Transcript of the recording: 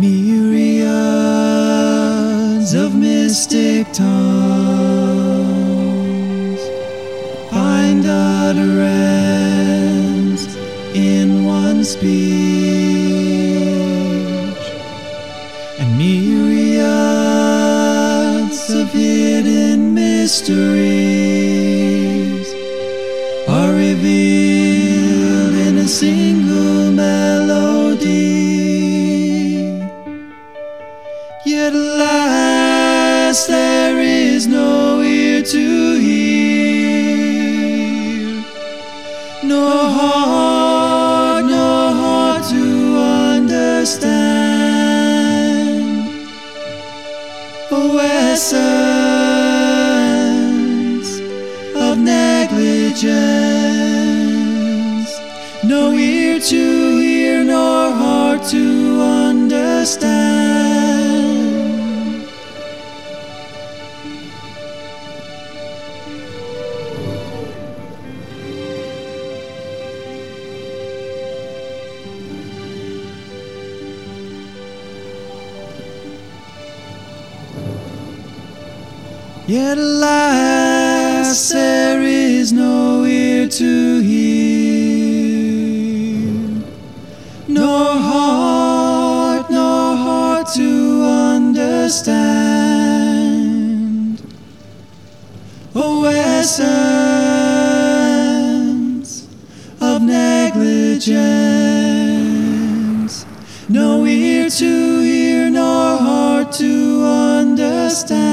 Myriads of mystic tongues find utterance in one speech, and myriads of hidden mysteries are revealed in a single melody. Yet alas, there is no ear to hear, no heart to understand. Oh, essence of negligence, no ear to hear, nor heart to understand. Yet alas, there is no ear to hear, nor heart to understand. O essence of negligence, no ear to hear, nor heart to understand.